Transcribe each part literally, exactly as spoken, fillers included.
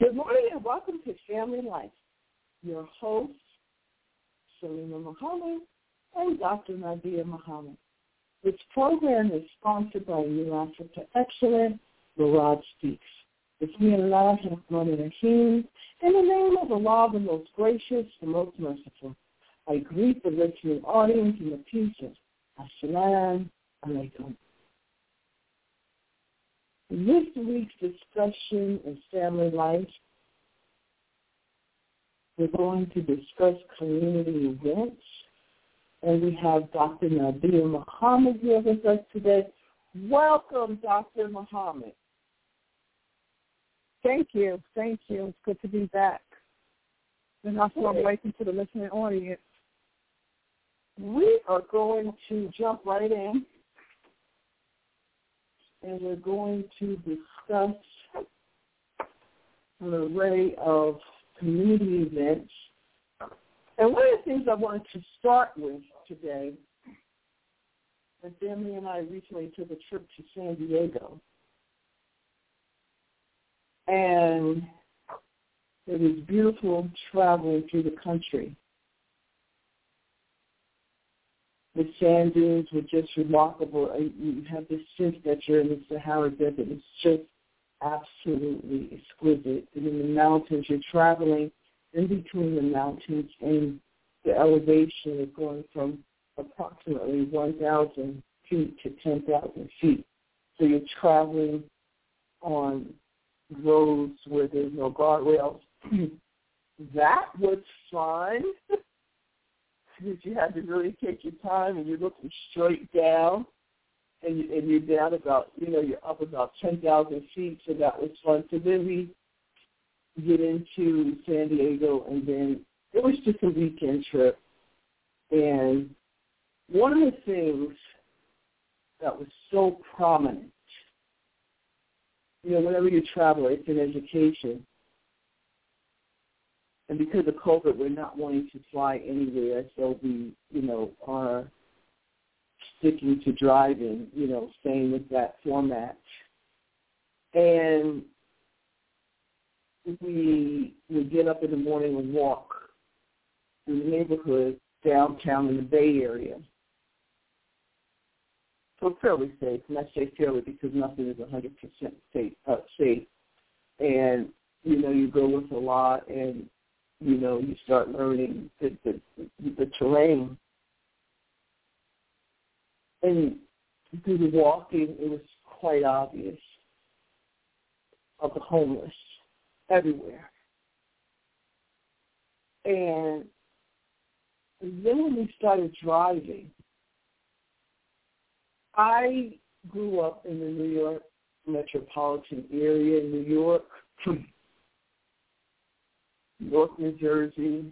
Good morning and welcome to Family Life. Your hosts, Salima Muhammad and Doctor Nadia Muhammad. This program is sponsored by New Africa Excellent, Murad Speaks. It's me, Allah, Rahman Rahim, in the name of Allah, the most gracious, the most merciful. I greet the listening audience in the peace of Assalamu alaikum. This week's discussion is family life. We're going to discuss community events, and we have Doctor Nadia Muhammad here with us today. Welcome, Doctor Muhammad. Thank you. Thank you. It's good to be back. And also I'm waiting to the listening audience. We are going to jump right in, and we're going to discuss an array of community events. And one of the things I wanted to start with today, my family and I recently took a trip to San Diego. And it was beautiful traveling through the country. The sand dunes were just remarkable. You have this sense that you're in the Sahara Desert. It's just absolutely exquisite. And in the mountains, you're traveling in between the mountains, and the elevation is going from approximately one thousand feet to ten thousand feet. So you're traveling on roads where there's no guardrails. That was fun. Because you had to really take your time, and you're looking straight down, and, you, and you're down about, you know, you're up about ten thousand feet, so that was fun. So then we get into San Diego, and then it was just a weekend trip. And one of the things that was so prominent, you know, whenever you travel, it's an education. And because of COVID, we're not wanting to fly anywhere, so we, you know, are sticking to driving, you know, staying with that format. And we would get up in the morning and walk through the neighborhood downtown in the Bay Area. So fairly safe. And I say fairly because nothing is one hundred percent safe. Uh, safe. And, you know, you go with a lot, and you know, you start learning the, the, the terrain. And through the walking, it was quite obvious of the homeless everywhere. And then when we started driving, I grew up in the New York metropolitan area, in New York, North New Jersey,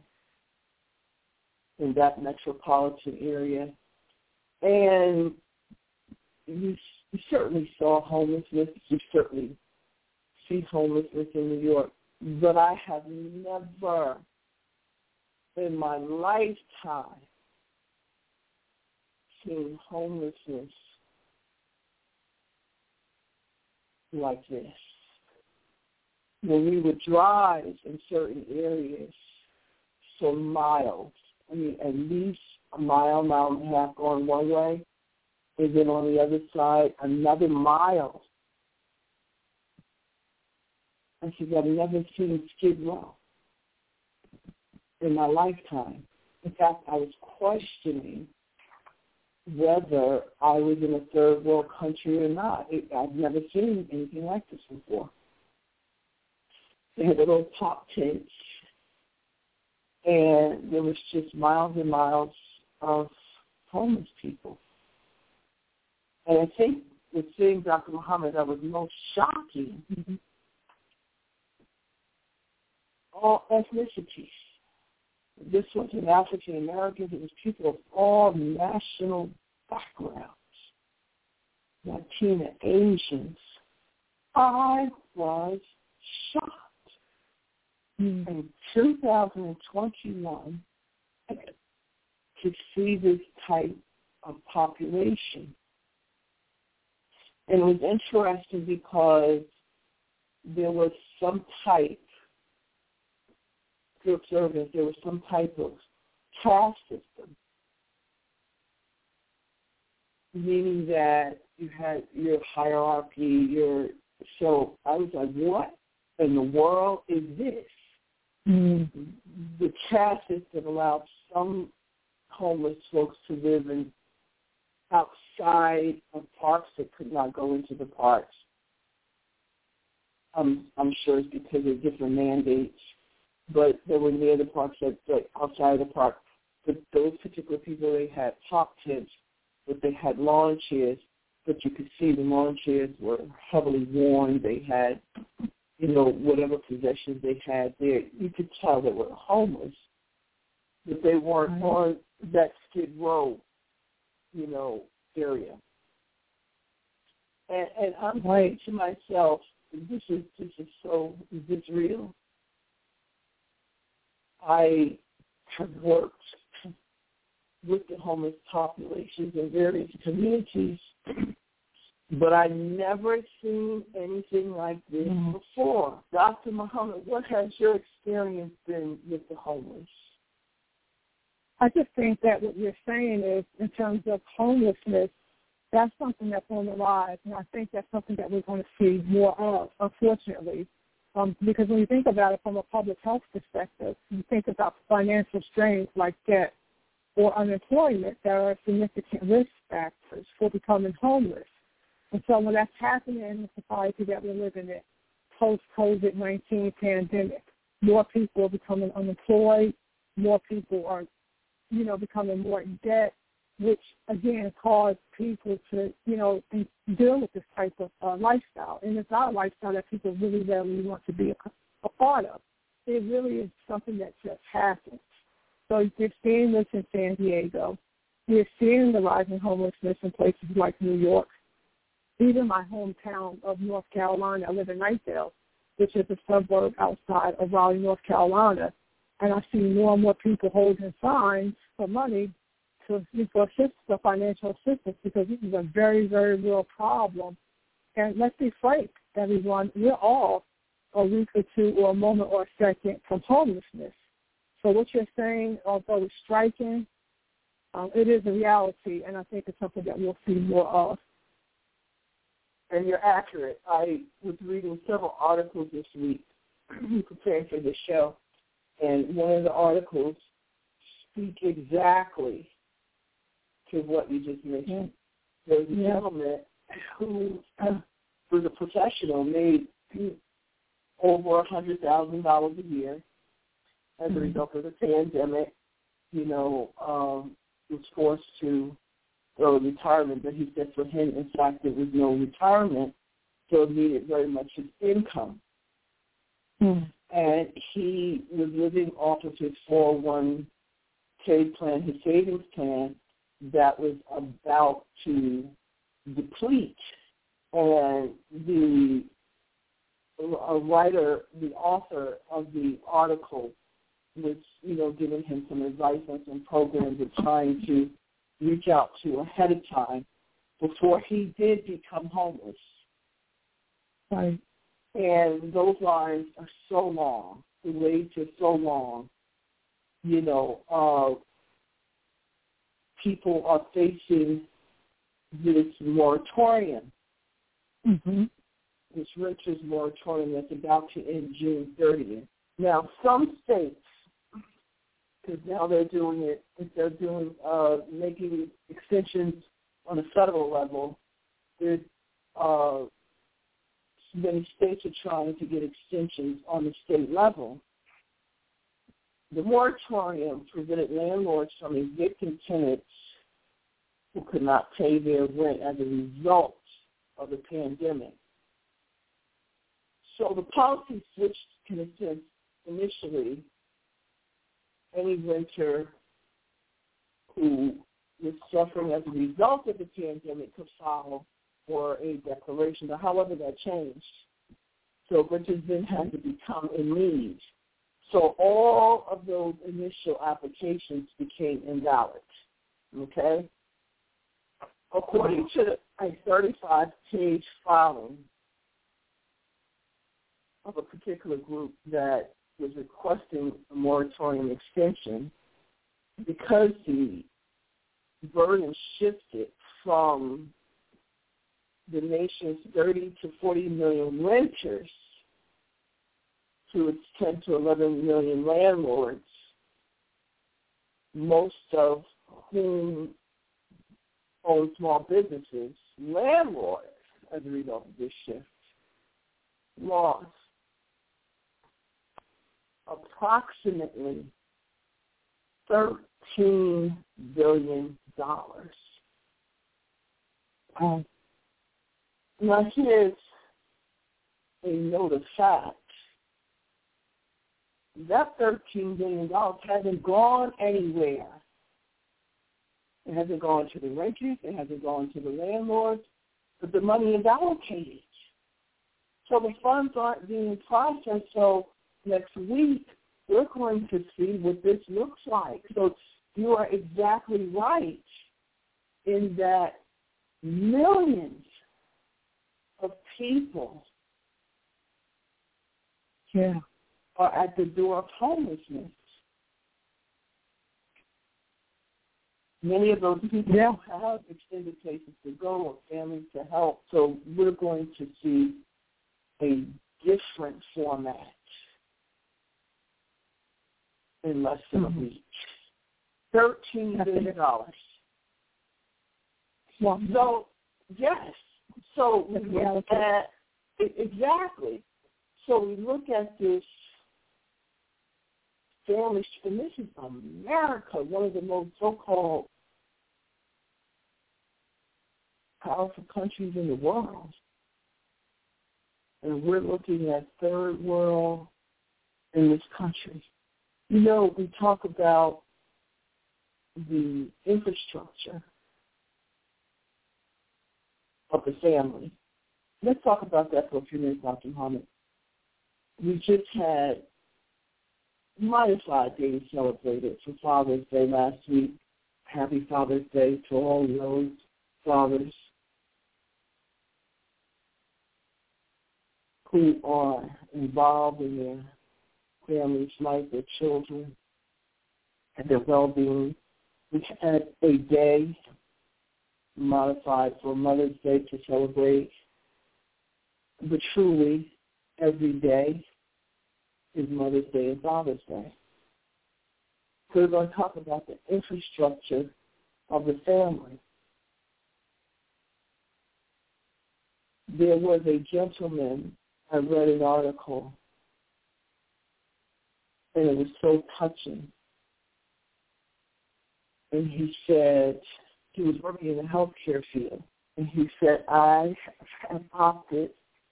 in that metropolitan area. And you, you certainly saw homelessness. You certainly see homelessness in New York. But I have never in my lifetime seen homelessness like this. When we would drive in certain areas for miles, I mean, at least a mile, mile and a half going one way, and then on the other side, another mile. I said, I've never seen Skid Row in my lifetime. In fact, I was questioning whether I was in a third world country or not. It, I've never seen anything like this before. They had little pop tents, and there was just miles and miles of homeless people. And I think the thing, Doctor Muhammad, that was most shocking, mm-hmm. all ethnicities. This wasn't African Americans, it was people of all national backgrounds, Latina, Asians. I was shocked. In two thousand twenty-one, to see this type of population. And it was interesting because there was some type you're observing there was some type of caste system, meaning that you had your hierarchy, your, so I was like, what in the world is this? Mm-hmm. The caste system allowed some homeless folks to live in outside of parks that could not go into the parks. Um, I'm sure it's because of different mandates, but they were near the parks, that, like outside the park. But those particular people, they had top tents, but they had lawn chairs, but you could see the lawn chairs were heavily worn. They had, you know, whatever possessions they had there. You could tell they were homeless, but they weren't right. on that Skid Row, you know, area. And, and I'm right. saying to myself, this is this is so, is this real? I have worked with the homeless populations in various communities, but I never seen anything like this mm-hmm. before. Doctor Muhammad, what has your experience been with the homeless? I just think that what you're saying is, in terms of homelessness, that's something that's on the rise, and I think that's something that we're going to see more of, unfortunately. Um, because when you think about it from a public health perspective, you think about financial strains like debt or unemployment that are significant risk factors for becoming homeless. And so when that's happening in the society that we're living in, post-COVID nineteen pandemic, more people are becoming unemployed, more people are, you know, becoming more in debt, which, again, cause people to, you know, deal with this type of uh, lifestyle. And it's not a lifestyle that people really, really want to be a, a part of. It really is something that just happens. So you're seeing this in San Diego. You're seeing the rising homelessness in places like New York. Even my hometown of North Carolina, I live in Knightdale, which is a suburb outside of Raleigh, North Carolina. And I see more and more people holding signs for money to for, assist, for financial assistance, because this is a very, very real problem. And let's be frank, everyone, we're all a week or two or a moment or a second from homelessness. So what you're saying, although it's striking, um, it is a reality, and I think it's something that we'll see more of. And you're accurate. I was reading several articles this week preparing for the show, and one of the articles speak exactly to what you just mentioned. There was a yeah. gentleman who uh, was a professional, made over one hundred thousand dollars a year as mm-hmm. a result of the pandemic. You know, um, was forced to go to retirement, but he said for him, in fact, there was no retirement, so it needed very much his income. Mm. And he was living off of his four oh one k plan, his savings plan, that was about to deplete. And the a writer, the author of the article, was, you know, giving him some advice on some programs of trying to reach out to ahead of time before he did become homeless. Right. And those lines are so long. The waits are so long. You know, uh, people are facing this moratorium, mm-hmm. this renters moratorium that's about to end June thirtieth. Now, some states, because now they're doing it, they're doing uh, making extensions on a federal level. There's uh, many states are trying to get extensions on the state level. The moratorium prevented landlords from evicting tenants who could not pay their rent as a result of the pandemic. So the policy switched in a sense initially. Any renter who was suffering as a result of the pandemic could file for a declaration. But however, that changed. So renters then had to become in need. So all of those initial applications became invalid. Okay? According to a thirty-five page filing of a particular group that was requesting a moratorium extension because the burden shifted from the nation's thirty to forty million renters to its ten to eleven million landlords, most of whom own small businesses. Landlords, as a result of this shift, lost approximately thirteen billion dollars. Um, now here's a note of fact. That thirteen billion dollars hasn't gone anywhere. It hasn't gone to the renters. It hasn't gone to the landlords. But the money is allocated. So the funds aren't being processed. So next week, we're going to see what this looks like. So you are exactly right in that millions of people yeah. are at the door of homelessness. Many of those people yeah. have extended places to go or families to help. So we're going to see a different format in less than mm-hmm. a week. thirteen billion dollars. Well, so, yes. So we look at, exactly. So we look at this family, and this is America, one of the most so-called powerful countries in the world. And we're looking at third world in this country. You know, we talk about the infrastructure of the family. Let's talk about that for a few minutes, Doctor Muhammad. We just had Modified Day celebrated for Father's Day last week. Happy Father's Day to all those fathers who are involved in their family's life, their children, and their well-being. We had a day modified for Mother's Day to celebrate, but truly every day is Mother's Day and Father's Day. So we're going to talk about the infrastructure of the family. There was a gentleman, I read an article, and it was so touching. And he said, he was working in the healthcare field, and he said, I have opted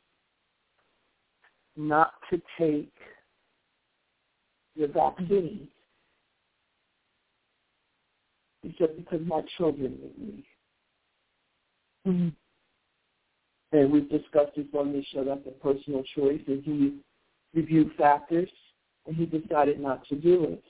not to take the vaccine. He said, because my children need me. Mm-hmm. And we've discussed this on this show, that's a personal choice, and he reviewed factors, and he decided not to do it.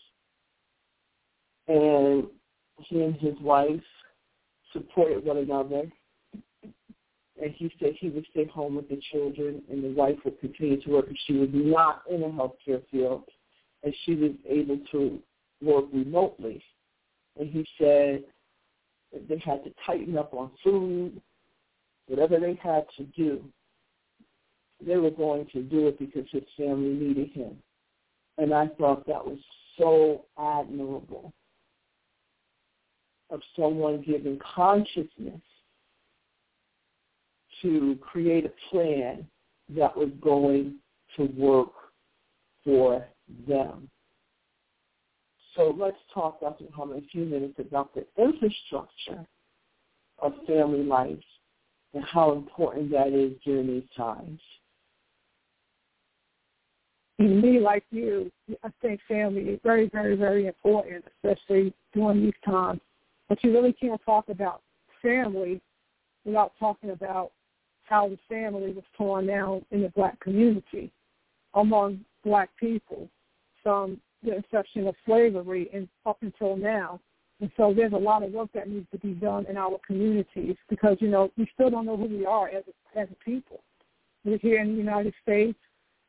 And he and his wife supported one another, and he said he would stay home with the children, and the wife would continue to work, and she was not in the healthcare field, and she was able to work remotely. And he said that they had to tighten up on food, whatever they had to do, they were going to do it because his family needed him. And I thought that was so admirable of someone giving consciousness to create a plan that was going to work for them. So let's talk, Doctor Muhammad, a few minutes about the infrastructure of family life and how important that is during these times. And me, like you, I think family is very, very, very important, especially during these times. But you really can't talk about family without talking about how the family was torn down in the black community among black people from the inception of slavery and up until now. And so there's a lot of work that needs to be done in our communities because, you know, we still don't know who we are as a, as a people. We're here in the United States.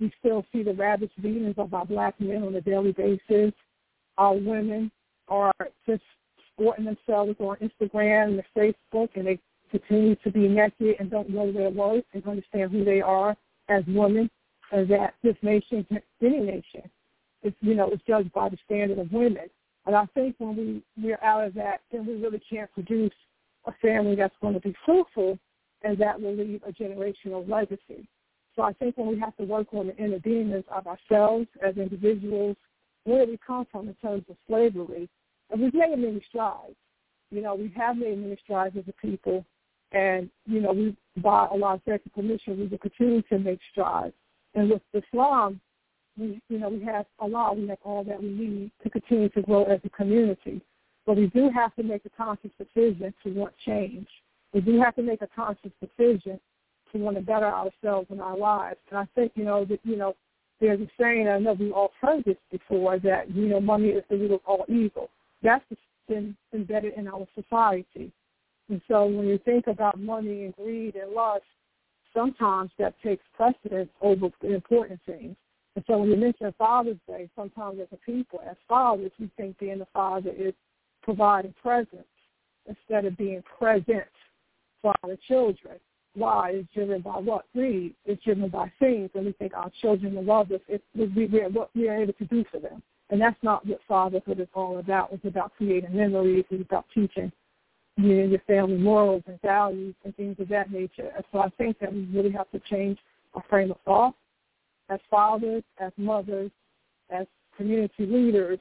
We still see the ravaged beatings of our black men on a daily basis. Our women are just sporting themselves on Instagram and Facebook, and they continue to be naked and don't know their worth and understand who they are as women, and that this nation, any nation, is, you know, is judged by the standard of women. And I think when we, we're out of that, then we really can't produce a family that's going to be fruitful and that will leave a generational legacy. So I think when we have to work on the inner demons of ourselves as individuals, where we come from in terms of slavery, and we've made many strides. You know, we have made many strides as a people, and, you know, we, by Allah's extra permission, we will continue to make strides. And with Islam, we, you know, we have Allah, we have all that we need to continue to grow as a community. But we do have to make a conscious decision to want change. We do have to make a conscious decision to want to better ourselves and our lives. And I think, you know, that, you know, there's a saying, I know we've all heard this before, that, you know, money is the root of all evil. That's been embedded in our society. And so when you think about money and greed and lust, sometimes that takes precedence over the important things. And so when you mention Father's Day, sometimes as a people, as fathers, we think being a father is providing presents instead of being present for our children. Why? It's driven by what? Greed. It's driven by things, and we think our children will love us if we, we are what we are able to do for them. And that's not what fatherhood is all about. It's about creating memories. It's about teaching you know, your family morals and values and things of that nature. And so I think that we really have to change our frame of thought as fathers, as mothers, as community leaders,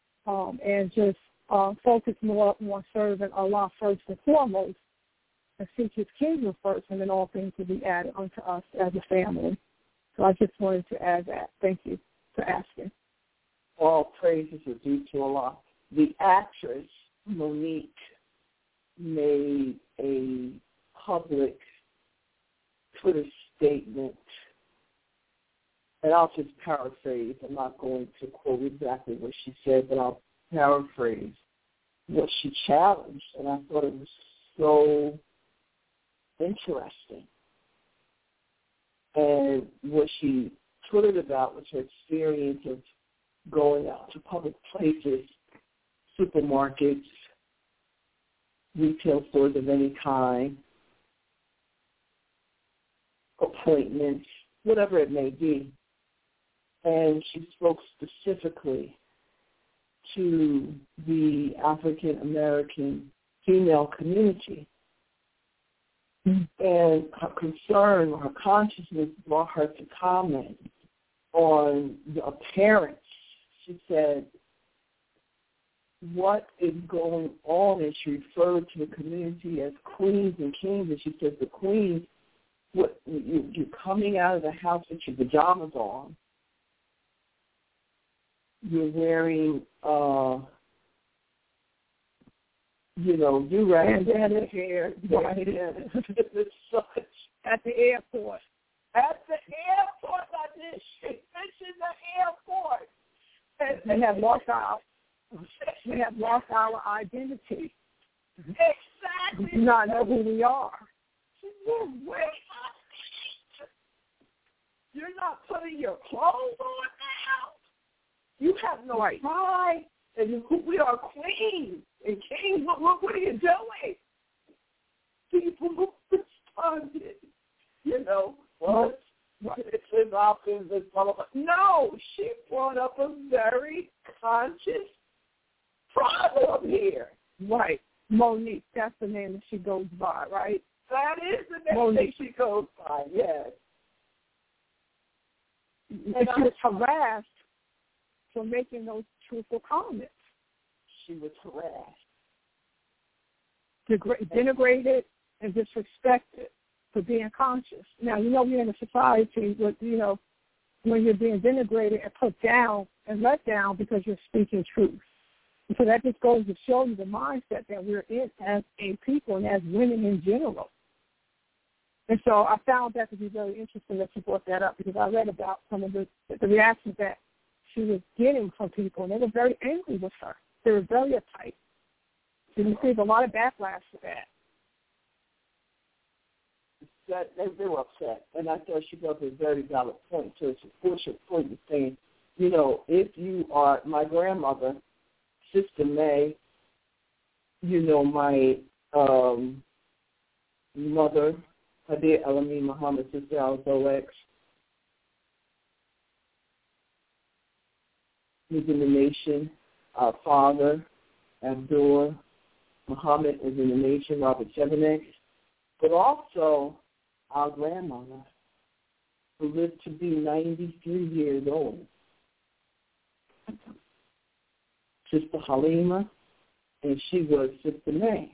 um, and just uh, focus more on serving Allah first and foremost, and seek his kingdom first, and then all things will be added unto us as a family. So I just wanted to add that. Thank you for asking. All praises are due to Allah. The actress, Monique, made a public Twitter statement, and I'll just paraphrase. I'm not going to quote exactly what she said, but I'll paraphrase what she challenged, and I thought it was so interesting. And what she twittered about was her experience of going out to public places, supermarkets, retail stores of any kind, appointments, whatever it may be. And she spoke specifically to the African American female community. And her concern, her consciousness brought her to comment on the appearance. She said, what is going on? And she referred to the community as queens and kings. And she said, the queens, what, you, you're coming out of the house with your pajamas on. You're wearing, uh, you know, you ran bandana hair, right? It's such. At the airport. At the airport, I did. She mentioned the airport. And they have lost our, we have lost our identity. Exactly. We do not know who we are. Wait, you're not putting your clothes on now. You have no right. pride. And we are queens and kings. What, what, what are you doing? People responded, you know, well, it's his options. It's blah, blah, blah. No, she brought up a very conscious problem here. Right. Monique, that's the name that she goes by, right? That is the name Monique. that she goes by, yes. And she was harassed for making those truthful comments. She was harassed. Degra- denigrated and disrespected for being conscious. Now, you know, we're in a society where, you know, when you're being denigrated and put down and let down because you're speaking truth. And so that just goes to show you the mindset that we're in as a people and as women in general. And so I found that to be very interesting that you brought that up, because I read about some of the, the reactions that she was getting from people, and they were very angry with her. They were very uptight. She received a lot of backlash for that. upset. They, they were upset. And I thought she brought up a very valid point. So it's a fortunate point of saying, you know, if you are, my grandmother, Sister May, you know, my um, mother, Hadir Alamin Muhammad, Sister Al-Zolex, who's in the nation. Our father, Abdul Muhammad, is in the nation, Robert Chevenek, but also our grandmother, who lived to be ninety-three years old, Sister Halima, and she was Sister May.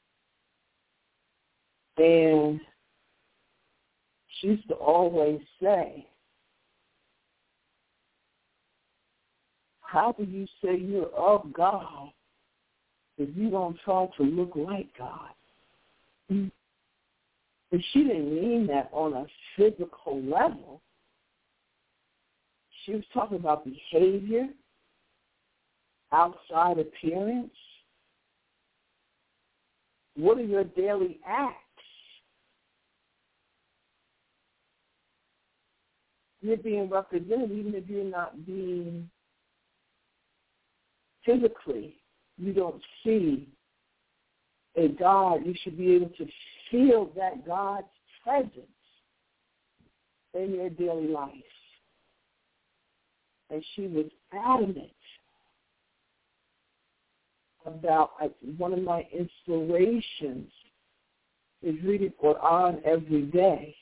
And she used to always say, how do you say you're of God if you don't try to look like God? And she didn't mean that on a physical level. She was talking about behavior, outside appearance. What are your daily acts? You're being represented even if you're not being physically. You don't see a God. You should be able to feel that God's presence in your daily life. And she was adamant about, like, one of my inspirations is reading Quran every day.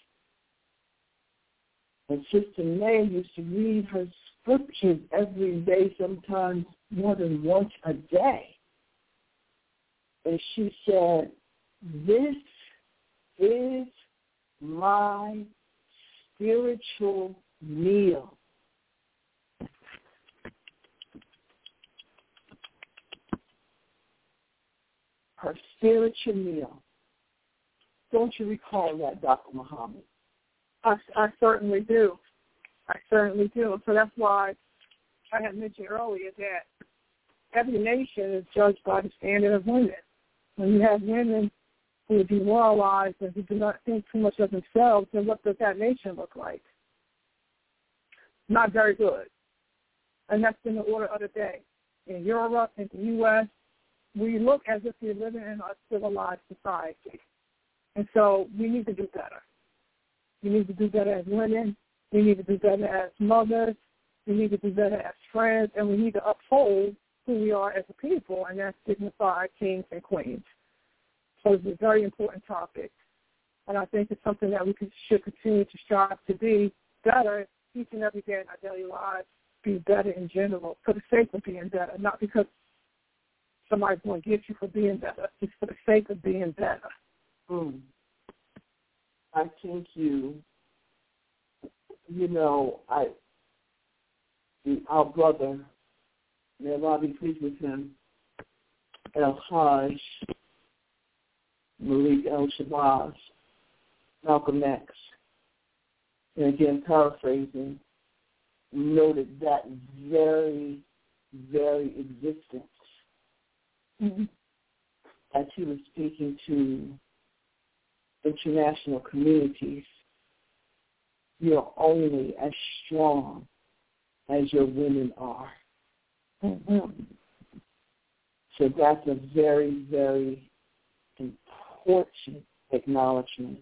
And Sister May used to read her scriptures every day, sometimes more than once a day. And she said, this is my spiritual meal. Her spiritual meal. Don't you recall that, Doctor Muhammad? I, I certainly do. I certainly do. So that's why I had mentioned earlier that every nation is judged by the standard of women. When you have women who are demoralized and who do not think too much of themselves, then what does that nation look like? Not very good. And that's been the order of the day. In Europe, in the U S, we look as if we're living in a civilized society. And so we need to do better. We need to do better as women. We need to do better as mothers. We need to do better as friends. And we need to uphold who we are as a people, and that's dignified kings and queens. So it's a very important topic. And I think it's something that we should continue to strive to be better each and every day in our daily lives, be better in general, for the sake of being better, not because somebody's going to get you for being better, just for the sake of being better. Mm. I think you, you know, I, our brother, may Allah be pleased with him, El-Hajj, Malik El-Shabazz, Malcolm X, and again paraphrasing, noted that very, very existence mm-hmm. as he was speaking to international communities. You're only as strong as your women are. Mm-hmm. So that's a very, very important acknowledgement.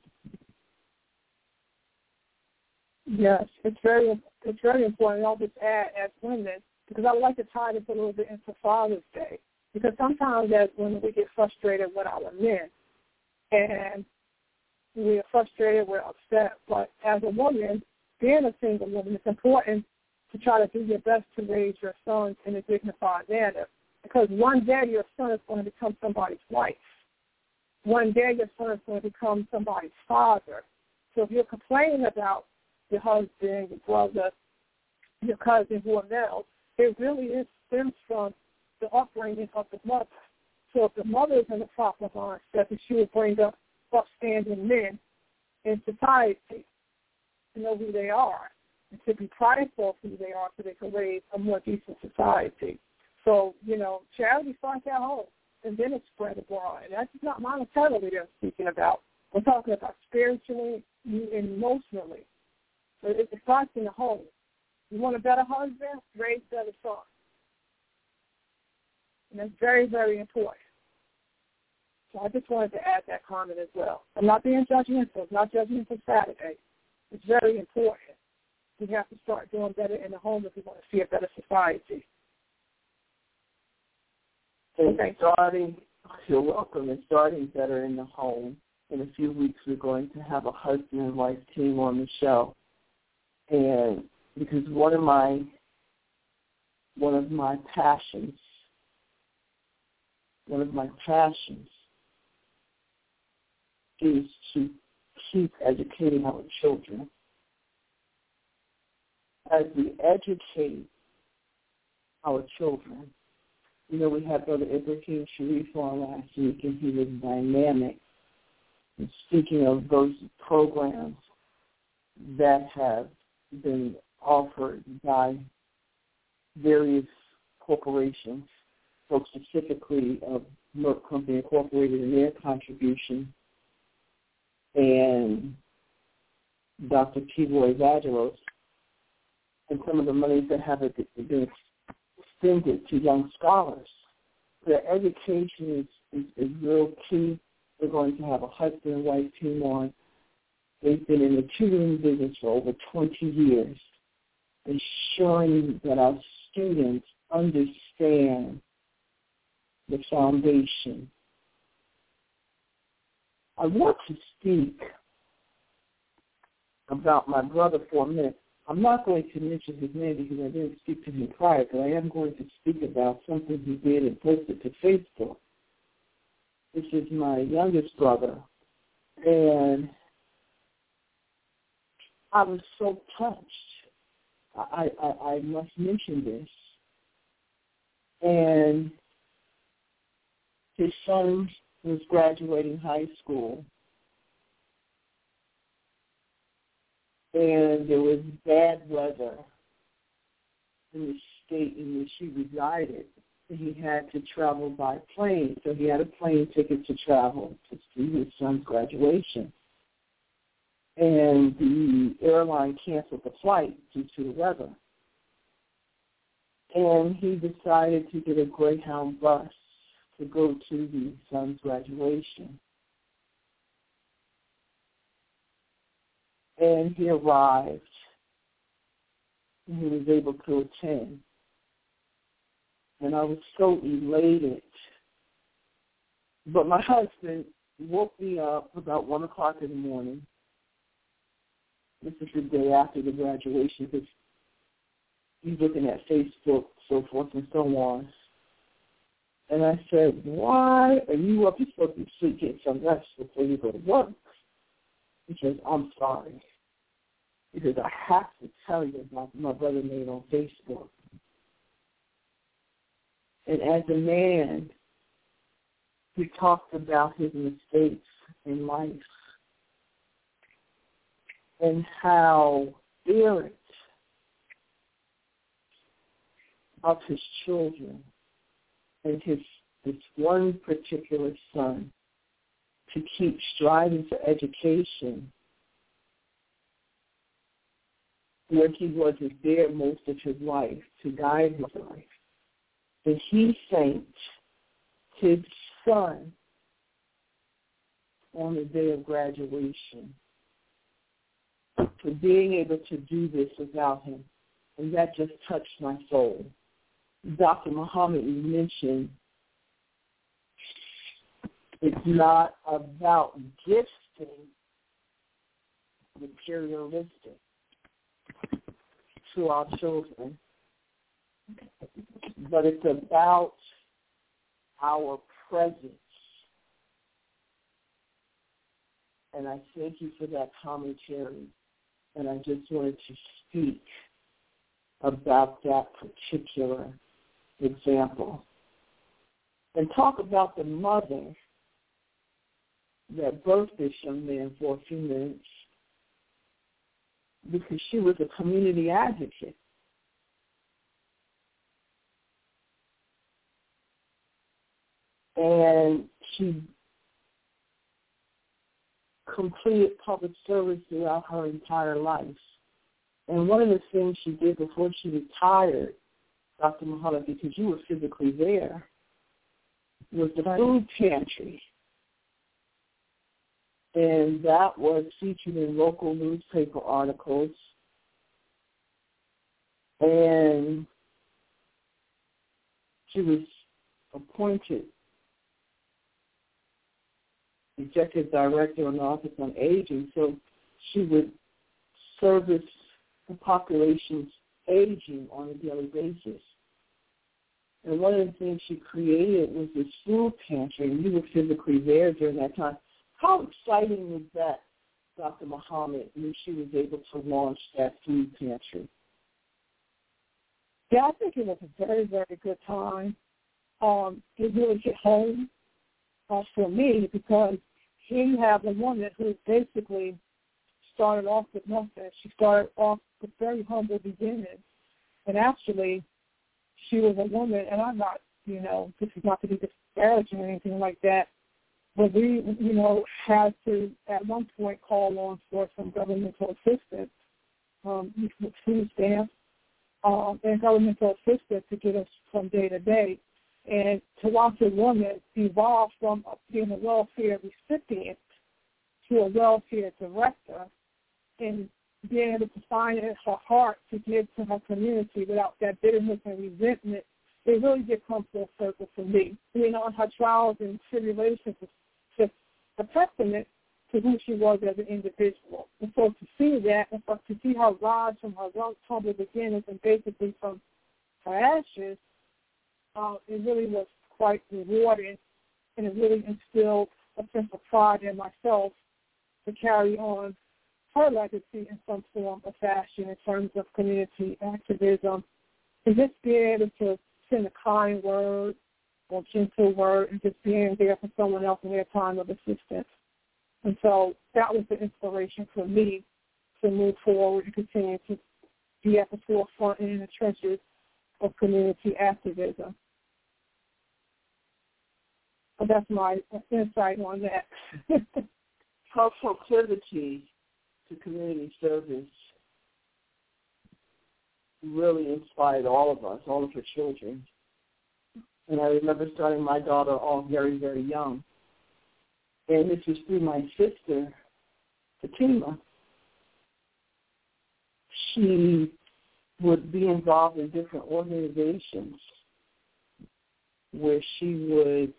Yes, it's very it's very important. I'll just add as women, because I would like to tie this a little bit into Father's Day, because sometimes as women we get frustrated with our men, and we're frustrated, we're upset. But as a woman, being a single woman, it's important to try to do your best to raise your sons in a dignified manner, because one day your son is going to become somebody's wife. One day your son is going to become somebody's father. So if you're complaining about your husband, your brother, your cousin, who are male, it really is stems from the upbringing of the mother. So if the mother is in the proper mindset, then she will bring up upstanding men in society to know who they are and to be prideful of who they are so they can raise a more decent society. So, you know, charity starts at home and then it's spread abroad. And that's not monetarily they're speaking about. We're talking about spiritually and emotionally. So it starts in the home. You want a better husband? Raise better sons. And that's very, very important. So I just wanted to add that comment as well. I'm not being judgmental. It's not judgmental Saturday. It's very important. We have to start doing better in the home if we want to see a better society. And okay. starting, you're welcome, and starting better in the home. In a few weeks, we're going to have a husband and wife team on the show. And because one of my one of my passions, one of my passions is to keep educating our children. As we educate our children, you know, we had Brother Ibrahim Sharif on last week, and he was dynamic. And speaking of those programs that have been offered by various corporations, so specifically of Merck Company Incorporated and their contribution, and Doctor P. Roy Vagelos, and some of the monies that have been extended to young scholars. Their education is, is, is real key. We're going to have a husband and wife team on. They've been in the tutoring business for over twenty years, ensuring that our students understand the foundation. I want to speak about my brother for a minute. I'm not going to mention his name because I didn't speak to him prior, but I am going to speak about something he did and posted to Facebook. This is my youngest brother, and I was so touched. I, I, I must mention this. And his son was graduating high school, and there was bad weather in the state in which he resided. He had to travel by plane, so he had a plane ticket to travel to see his son's graduation. And the airline canceled the flight due to the weather. And he decided to get a Greyhound bus to go to the son's graduation. And he arrived, and he was able to attend. And I was so elated. But my husband woke me up about one o'clock in the morning. This is the day after the graduation, because he's looking at Facebook, so forth and so on. And I said, why are you up? You're supposed to be sleep, get some rest before you go to work. He says, I'm sorry. He says, I have to tell you about what my brother made on Facebook. And as a man, he talked about his mistakes in life and how ignorant of his children and his this one particular son to keep striving for education where he wasn't there most of his life to guide his life. And he thanked his son on the day of graduation for being able to do this without him. And that just touched my soul. Doctor Muhammad mentioned it's not about gifting materialistic to our children, but it's about our presence. And I thank you for that commentary. And I just wanted to speak about that particular example. And talk about the mother that birthed this young man for a few minutes, because she was a community advocate. And she completed public service throughout her entire life. And one of the things she did before she retired, Doctor Muhammad, because you were physically there, was the food pantry. And that was featured in local newspaper articles. And she was appointed executive director in the Office on Aging, so she would service the population's aging on a daily basis. And one of the things she created was this food pantry, and you were physically there during that time. How exciting was that, Doctor Muhammad, when she was able to launch that food pantry? Yeah, I think it was a very, very good time. Um, it really hit home uh, for me because here you have a woman who basically started off with nothing. She started off with very humble beginnings. And actually, she was a woman, and I'm not, you know, this is not to be disparaging or anything like that, but we, you know, had to at one point call on for some governmental assistance, um, with food stamps, um, and governmental assistance to get us from day to day. And to watch a woman evolve from being a welfare recipient to a welfare director and being able to find it in her heart to give to her community without that bitterness and resentment, it really did come full circle for me. You know, her trials and tribulations was just a testament to who she was as an individual. And so to see that, and for, to see her rise from her humble beginnings and basically from her ashes, uh, it really was quite rewarding, and it really instilled a sense of pride in myself to carry on her legacy in some form or fashion in terms of community activism, and just being able to send a kind word or gentle word and just being there for someone else in their time of assistance. And so that was the inspiration for me to move forward and continue to be at the forefront and in the trenches of community activism. So that's my insight on that. Her proclivity to community service really inspired all of us, all of her children. And I remember starting my daughter off very, very young. And this was through my sister, Fatima. She would be involved in different organizations where she would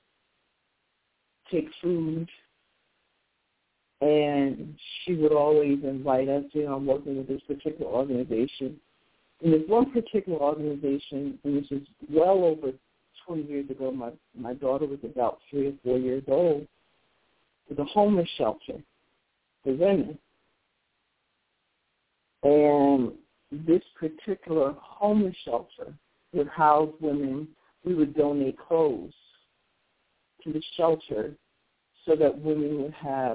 take food, and she would always invite us, you know, I'm working with this particular organization. And there's one particular organization, and this is well over twenty years ago, my, my daughter was about three or four years old, with a homeless shelter for women. And this particular homeless shelter would house women. We would donate clothes to the shelter so that women would have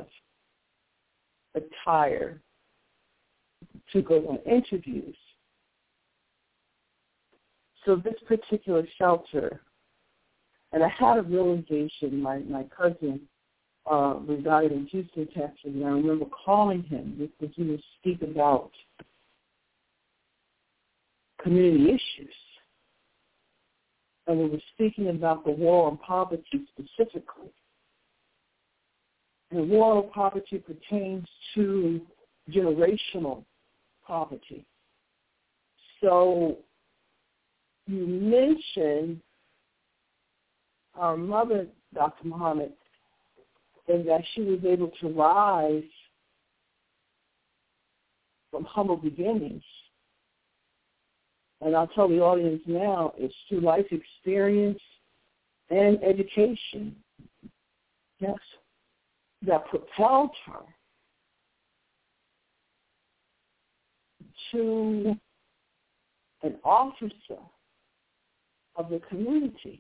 attire to go on interviews. So this particular shelter, and I had a realization, my, my cousin uh, resided in Houston, Texas, and I remember calling him because he would speak about community issues. And we were speaking about the war on poverty specifically. And war on poverty pertains to generational poverty. So you mentioned our mother, Doctor Muhammad, and that she was able to rise from humble beginnings. And I'll tell the audience now, it's through life experience and education, yes, that propelled her to an officer of the community.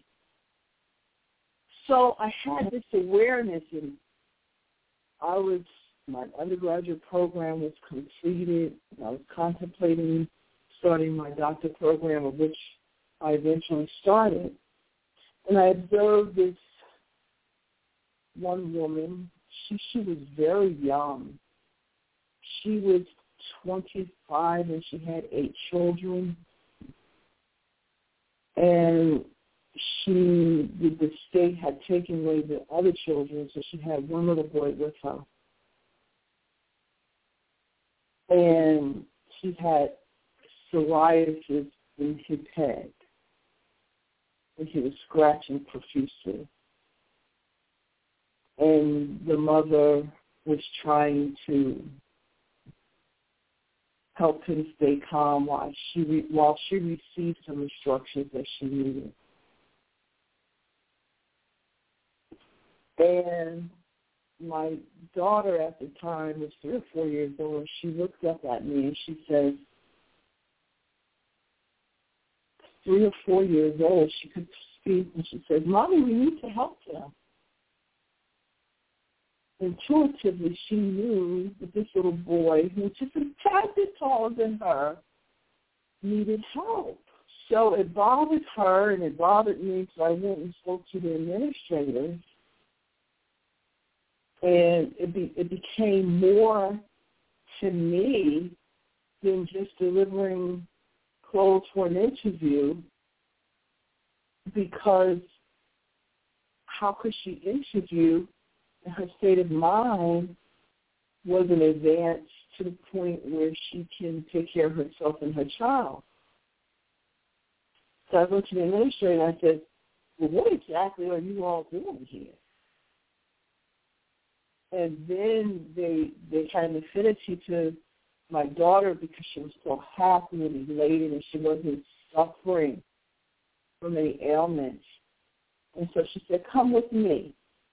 So I had this awareness, and I was, my undergraduate program was completed, and I was contemplating starting my doctor program, of which I eventually started. And I observed this one woman. she, she was very young. She was twenty-five and she had eight children. And she, the, the state had taken away the other children, so she had one little boy with her. And he had psoriasis in his head, and he was scratching profusely. And the mother was trying to help him stay calm while she re- while she received some instructions that she needed. And my daughter at the time was three or four years old, and she looked up at me and she says, three or four years old, she could speak, and she said, Mommy, we need to help them. Intuitively, she knew that this little boy, who was just a tad bit taller than her, needed help. So it bothered her, and it bothered me, so I went and spoke to the administrators. And it, be, it became more to me than just delivering clothes for an interview, because how could she interview and her state of mind wasn't advanced to the point where she can take care of herself and her child? So I went to the administrator and I said, well, what exactly are you all doing here? And then they they had an affinity to my daughter because she was so happy and elated and she wasn't suffering from any ailments. And so she said, come with me.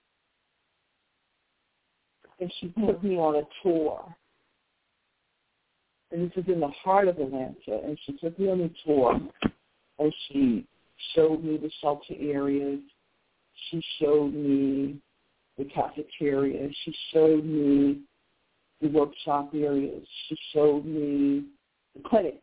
And she took me on a tour. And this is in the heart of Atlanta. And she took me on a tour, and she showed me the shelter areas. She showed me the cafeteria. She showed me the workshop areas. She showed me the clinic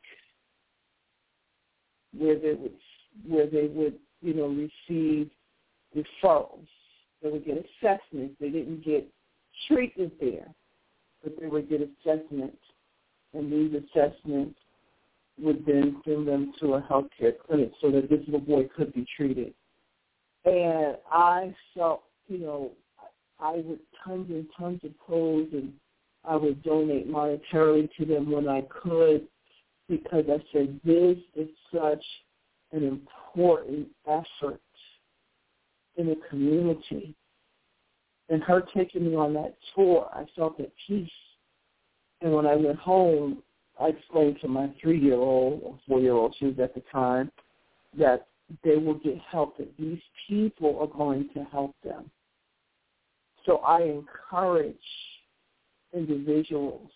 where they would, where they would, you know, receive referrals. They would get assessments. They didn't get treatment there, but they would get assessments, and these assessments would then send them to a healthcare clinic so that this little boy could be treated. And I felt, you know, I would tons and tons of clothes, and I would donate monetarily to them when I could, because I said this is such an important effort in the community. And her taking me on that tour, I felt at peace. And when I went home, I explained to my three-year-old or four-year-old, she was at the time, that they will get help, that these people are going to help them. So I encourage individuals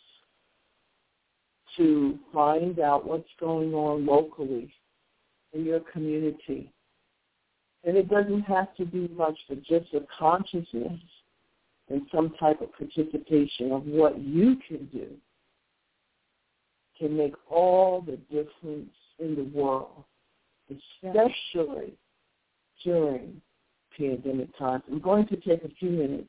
to find out what's going on locally in your community. And it doesn't have to be much, but just a consciousness and some type of participation of what you can do can make all the difference in the world, especially during pandemic times. I'm going to take a few minutes.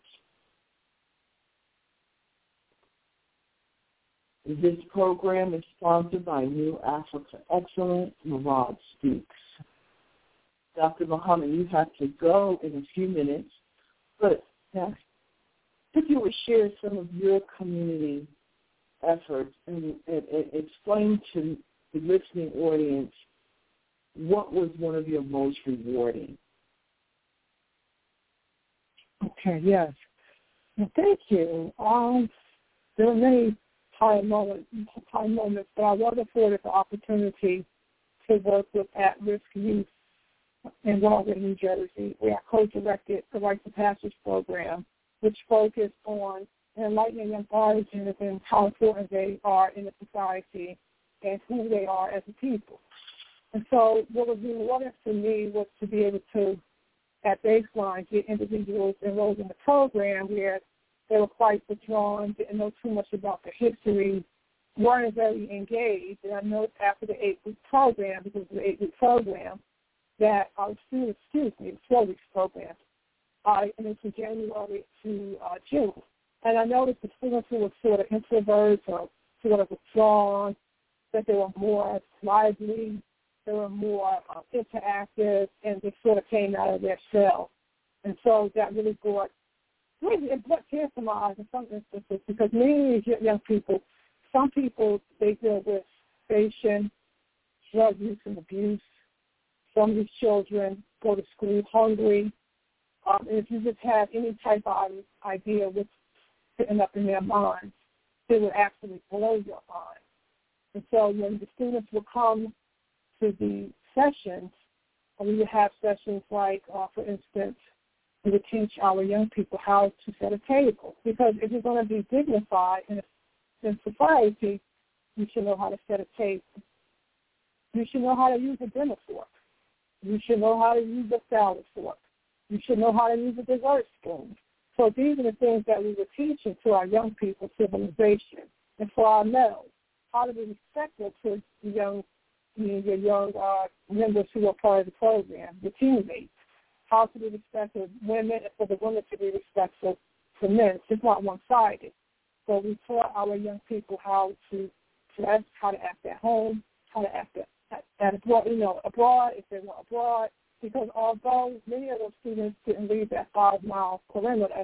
This program is sponsored by New Africa Excellence. Murad Speaks. Doctor Muhammad, you have to go in a few minutes, but uh, if you would share some of your community efforts and, and, and explain to the listening audience what was one of your most rewarding. Okay, yes. Well, thank you. Um, there are many high moments, high moments, but I was afforded the opportunity to work with at-risk youth in Walden, New Jersey, where I co-directed the Rites of Passage program, which focused on enlightening young origins and how important they are in the society and who they are as a people. And so what was rewarding for me was to be able to, at baseline, get individuals enrolled in the program where they were quite withdrawn, didn't know too much about the history, weren't very engaged. And I noticed after the eight-week program, because of the eight-week program, that our students, excuse me, the four-week program, uh, and it's from January to uh, June. And I noticed the students who were sort of introverts or sort of withdrawn, that they were more lively, they were more uh, interactive, and they sort of came out of their shell. And so that really brought, really, it brought tears to my eyes in some instances, because many of these young people, some people, they deal with addiction, drug use and abuse. Some of these children go to school hungry. Um, and if you just have any type of idea what's sitting up in their minds, it would actually blow your mind. And so when the students would come to the sessions, we would have sessions like, uh, for instance, we would teach our young people how to set a table. Because if you're going to be dignified in, in society, you should know how to set a table. You should know how to use a dinner fork. You should know how to use a salad fork. You should know how to use a dessert spoon. So these are the things that we were teaching to our young people, civilization. And for our males, how to be respectful to the young, you know, your young uh, members who are part of the program, the teammates. How to be respectful of women, and for the women to be respectful to men. It's not one-sided. So we taught our young people how to dress, how to act at home, how to act at, at, at abroad, you know, abroad if they were abroad. Because although many of those students didn't leave that five-mile perimeter,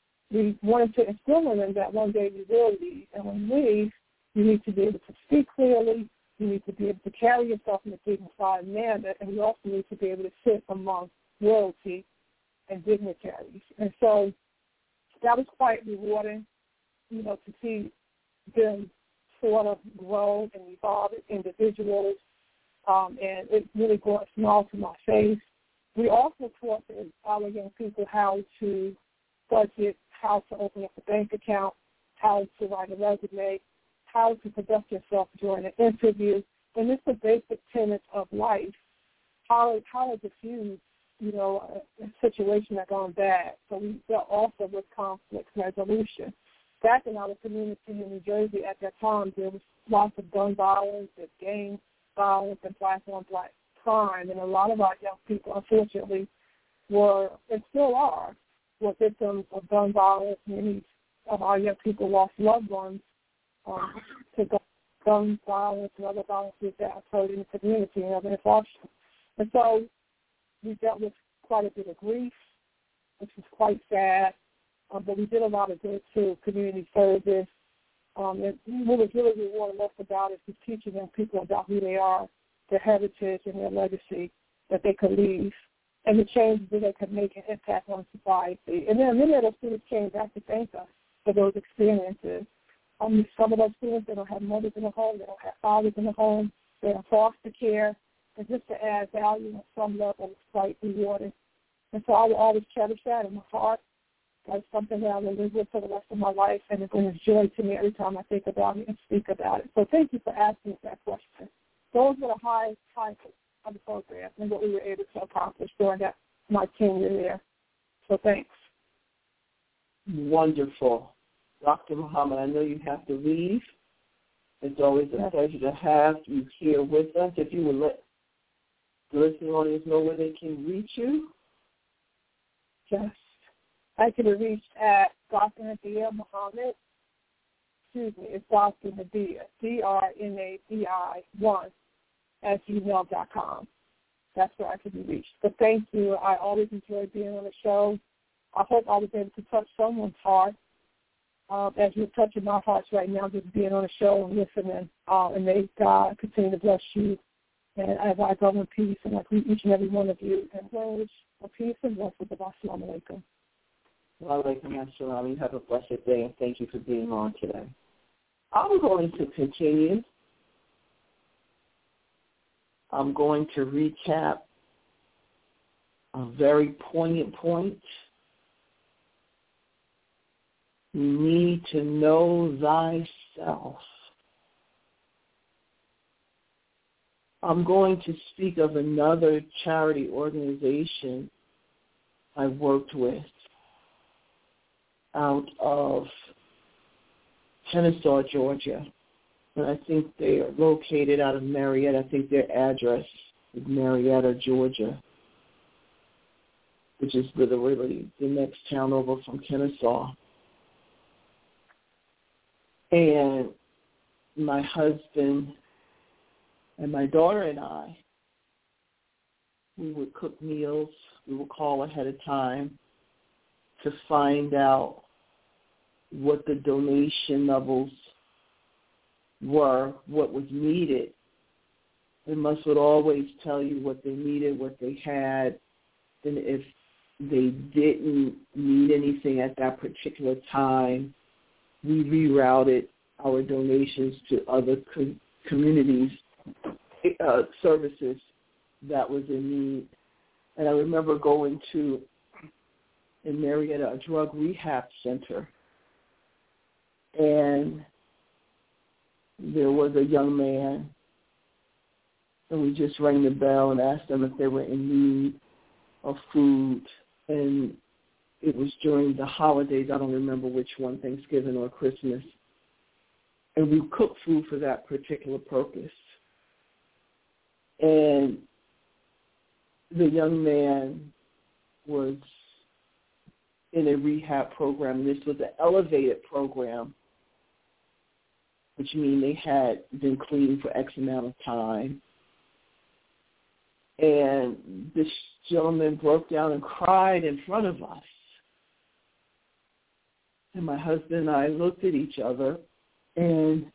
we wanted to instill in them that one day you will leave. And when you leave, you need to be able to speak clearly. You need to be able to carry yourself in a dignified manner. And you also need to be able to sit among royalty and dignitaries. And so that was quite rewarding, you know, to see them sort of grow and evolve as individuals. Um, and it really brought a smile to my face. We also taught our young people how to budget, how to open up a bank account, how to write a resume, how to conduct yourself during an interview. And it's the basic tenets of life, how, how to diffuse, you know, a, a situation that's gone bad. So we dealt also with conflict resolution. Back in our community in New Jersey at that time, there was lots of gun violence and gang violence and black-on-black crime, and a lot of our young people, unfortunately, were, and still are, were victims of gun violence. Many of our young people lost loved ones um, to gun violence and other violences that occurred in the community and other infractions. And so we dealt with quite a bit of grief, which was quite sad, um, but we did a lot of good, too, community service. Um, and what was really rewarding most about it is teaching young people about who they are, their heritage, and their legacy that they could leave, and the changes that they could make an impact on society. And then many of those students came back to thank us for those experiences. Um, some of those students, they don't have mothers in the home, they don't have fathers in the home, they're in foster care, and just to add value on some level is quite rewarding. And so I will always cherish that in my heart. That's something that I will live with for the rest of my life, and it's a joy to me every time I think about it and speak about it. So thank you for asking that question. Those were the high highs of the program and what we were able to accomplish during that my tenure there. So thanks. Wonderful. Doctor Muhammad, I know you have to leave. It's always a yes. pleasure to have you here with us. If you would let the listening audience know where they can reach you. Yes. I can be reached at Doctor Nadia Muhammad. Excuse me, it's Doctor Nadia, D R N A D I one, at gmail dot com. That's where I can be reached. But thank you. I always enjoy being on the show. I hope I was able to touch someone's heart, uh, as you're touching my hearts right now, just being on the show and listening. Uh, and may God continue to bless you. And as I go in peace, and I greet each and every one of you, and wish for peace and blessings of Assalamu alaikum. Wa alaikum assalam. You have a blessed day, and thank you for being on today. I'm going to continue. I'm going to recap a very poignant point. You need to know thyself. I'm going to speak of another charity organization I worked with out of Kennesaw, Georgia. And I think they are located out of Marietta. I think their address is Marietta, Georgia. which is literally the next town over from Kennesaw. And my husband and my daughter and I, we would cook meals. We would call ahead of time to find out what the donation levels were, what was needed. And Mus would always tell you what they needed, what they had, and if they didn't need anything at that particular time, we rerouted our donations to other co- communities, uh, services that was in need. And I remember going to, in Marietta, a drug rehab center, and there was a young man, and we just rang the bell and asked them if they were in need of food. And it was during the holidays. I don't remember which one, Thanksgiving or Christmas. And we cooked food for that particular purpose. And the young man was in a rehab program. This was an elevated program, which means they had been clean for X amount of time. And this gentleman broke down and cried in front of us. And my husband and I looked at each other, and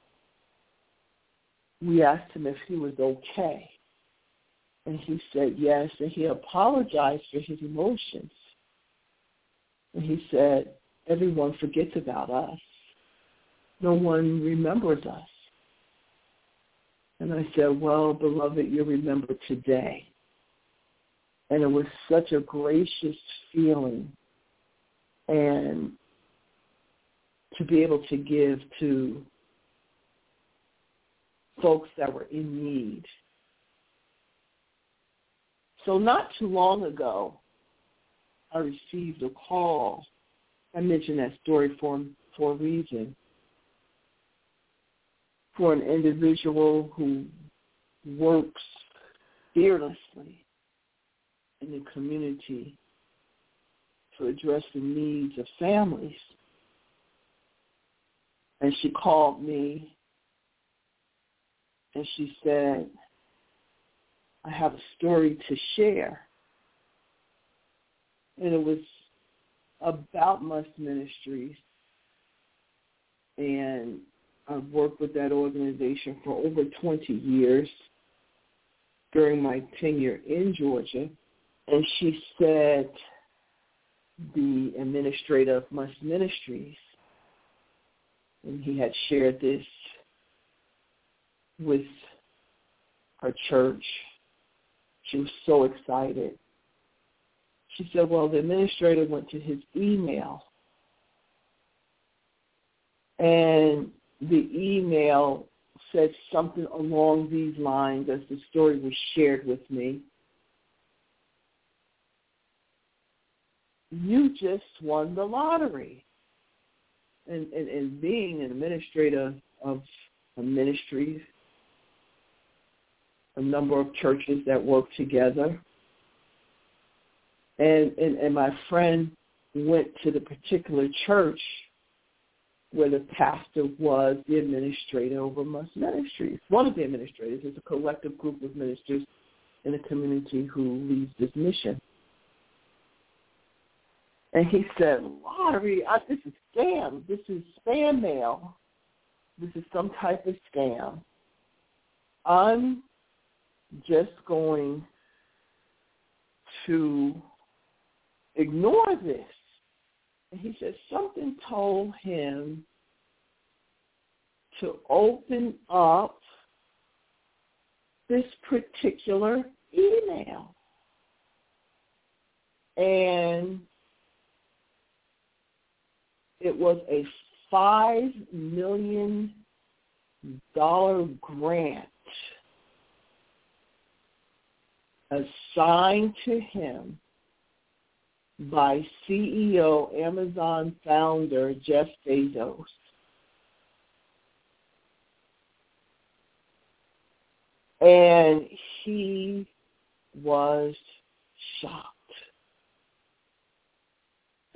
we asked him if he was okay. And he said yes, and he apologized for his emotions. And he said, everyone forgets about us. No one remembers us. And I said, well, beloved, you remember today. And it was such a gracious feeling, and to be able to give to folks that were in need. So not too long ago, I received a call. I mentioned that story for, for a reason. For an individual who works fearlessly in the community to address the needs of families. And she called me and she said, I have a story to share. And it was about Mus Ministries. And I've worked with that organization for over twenty years during my tenure in Georgia. And she said, the administrator of Mus Ministries, and he had shared this with her church. She was so excited. She said, well, the administrator went to his email, and the email said something along these lines as the story was shared with me. You just won the lottery. And, and, and being an administrator of a ministry, a number of churches that work together, and, and, and my friend went to the particular church where the pastor was the administrator over Mus Ministries. One of the administrators is a collective group of ministers in a community who leads this mission. And he said, lottery, I, this is scam. This is spam mail. This is some type of scam. I'm just going to ignore this. And he said something told him to open up this particular email. And it was a five million dollars grant assigned to him by C E O, Amazon founder Jeff Bezos. And he was shocked.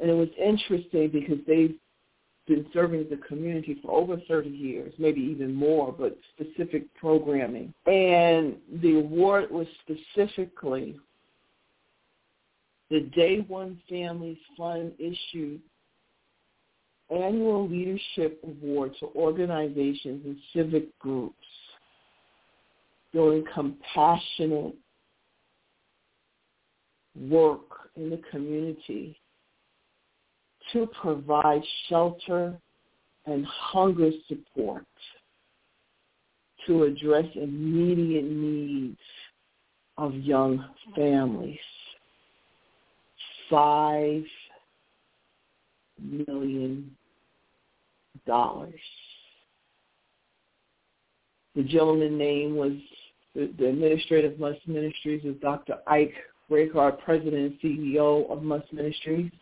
And it was interesting because they've been serving the community for over thirty years, maybe even more, but specific programming. And the award was specifically the Day One Families Fund issued annual leadership award to organizations and civic groups doing compassionate work in the community to provide shelter and hunger support to address immediate needs of young families. Five million dollars. The gentleman's name was, the, the administrator of Must Ministries is Doctor Ike Raycard, President and C E O of Must Ministries.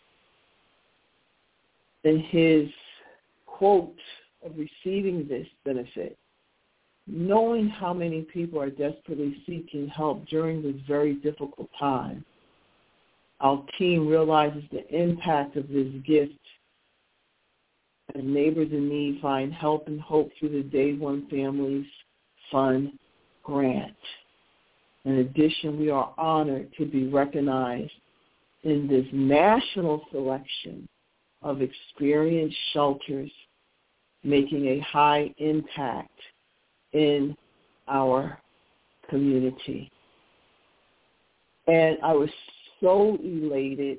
And his quote of receiving this benefit, knowing how many people are desperately seeking help during this very difficult time, our team realizes the impact of this gift as neighbors in need find help and hope through the Day One Families Fund grant. In addition, we are honored to be recognized in this national selection of experienced shelters making a high impact in our community. And I was so elated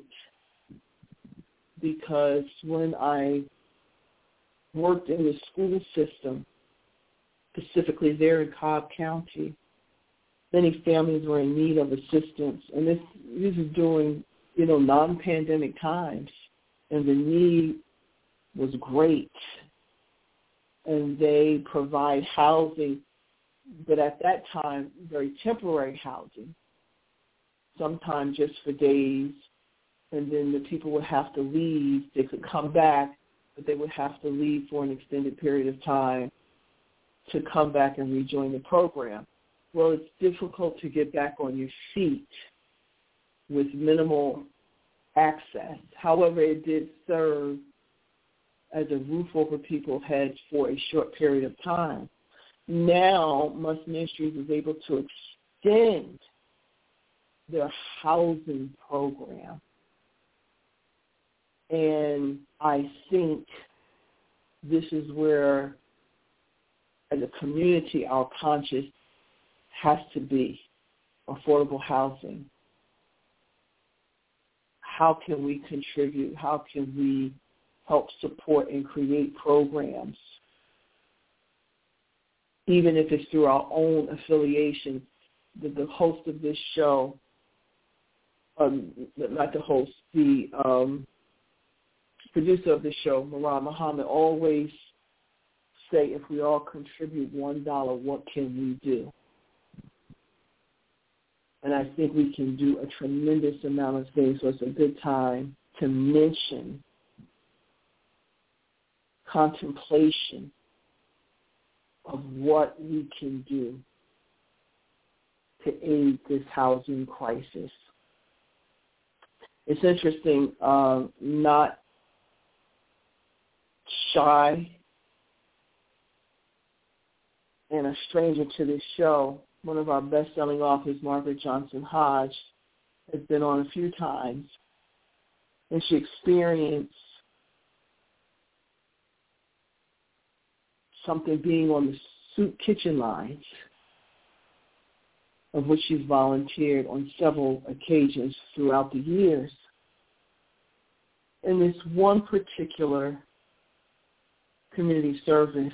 because when I worked in the school system, specifically there in Cobb County, many families were in need of assistance. And this, this is during, you know, non-pandemic times. And the need was great. And they provide housing, but at that time, very temporary housing, sometimes just for days. And then the people would have to leave. They could come back, but they would have to leave for an extended period of time to come back and rejoin the program. Well, it's difficult to get back on your feet with minimal access. However, it did serve as a roof over people's heads for a short period of time. Now, Must Ministries is able to extend their housing program. And I think this is where, as a community, our conscience has to be affordable housing. How can we contribute? How can we help support and create programs, even if it's through our own affiliation? The, the host of this show, um, not the host, the um, producer of the show, Marah Muhammad, always say, if we all contribute one dollar, what can we do? And I think we can do a tremendous amount of things, so it's a good time to mention contemplation of what we can do to aid this housing crisis. It's interesting, uh, not shy and a stranger to this show, one of our best-selling authors, Margaret Johnson Hodge, has been on a few times, and she experienced something being on the soup kitchen lines, of which she's volunteered on several occasions throughout the years. In this one particular community service,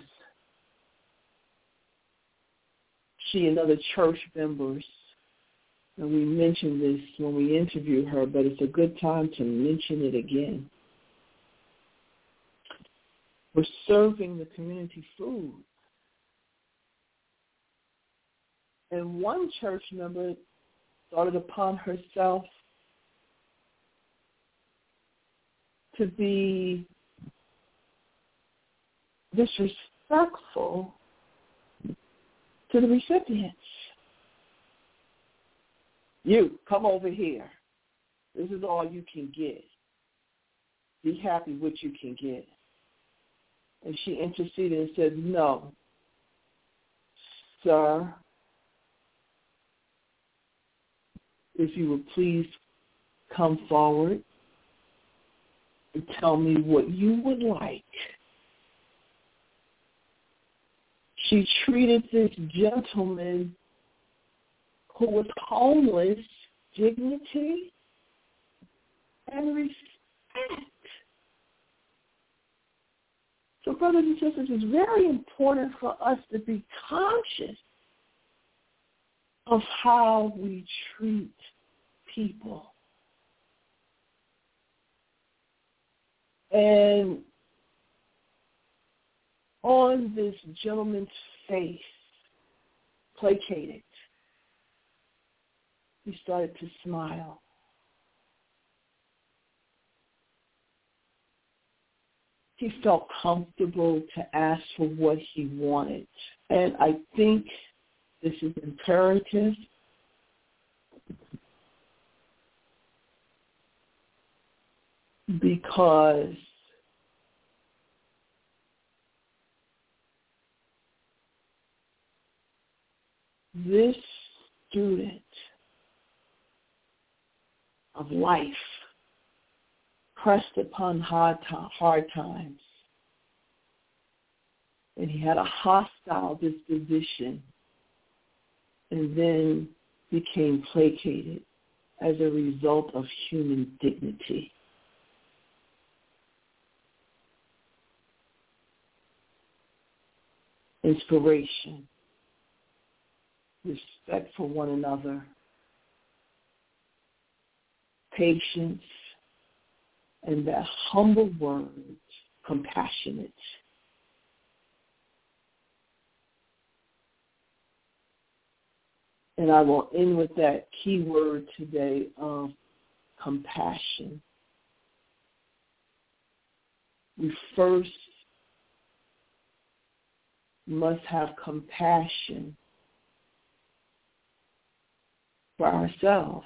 she and other church members, and we mentioned this when we interviewed her, but it's a good time to mention it again. We're serving the community food. And one church member thought it upon herself to be disrespectful to the recipients. You, come over here. This is all you can get. be happy what you can get. And she interceded and said, no, sir, if you would please come forward and tell me what you would like. She treated this gentleman who was homeless, dignity and respect. So, brothers and sisters, it's very important for us to be conscious of how we treat people. And on this gentleman's face, placated, he started to smile. He felt comfortable to ask for what he wanted. And I think this is imperative because this student of life pressed upon hard, to- hard times, and he had a hostile disposition and then became placated as a result of human dignity. Inspiration, respect for one another, patience, and that humble word, compassionate. And I will end with that key word today of compassion. We first must have compassion for ourselves.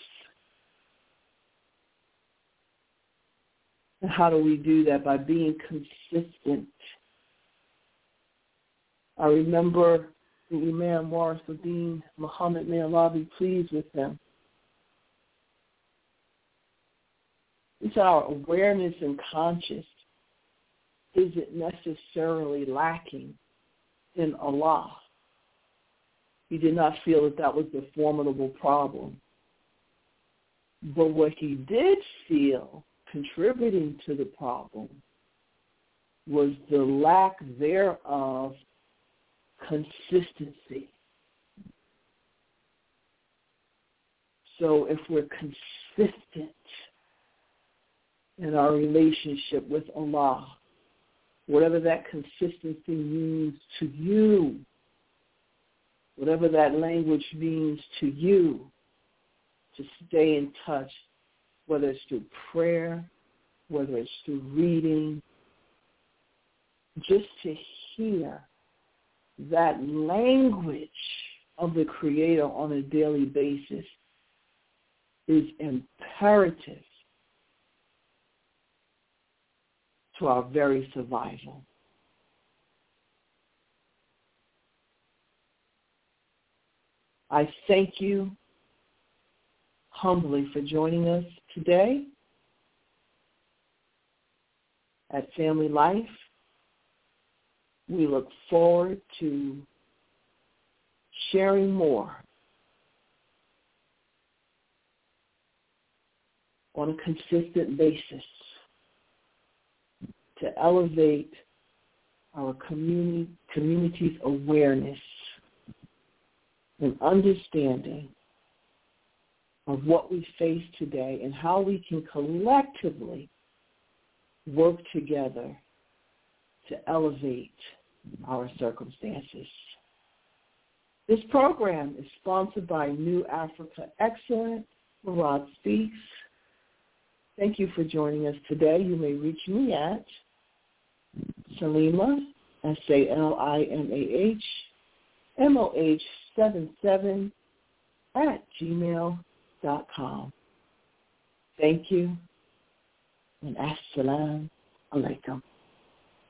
And how do we do that? By being consistent. I remember the Imam Warithuddin Muhammad, may Allah be pleased with him. It's our awareness and conscience isn't necessarily lacking in Allah. He did not feel that that was the formidable problem. But what he did feel contributing to the problem was the lack thereof consistency. So if we're consistent in our relationship with Allah, whatever that consistency means to you, whatever that language means to you, to stay in touch, whether it's through prayer, whether it's through reading, just to hear that language of the Creator on a daily basis is imperative to our very survival. I thank you humbly for joining us today at Family Life. We look forward to sharing more on a consistent basis to elevate our community, community's awareness and understanding of what we face today and how we can collectively work together to elevate our circumstances. This program is sponsored by New Africa Excellence, Murad Speaks. Thank you for joining us today. You may reach me at Salima, S A L I M A H, M O H seven seven at gmail dot com. Thank you. and assalamu alaikum.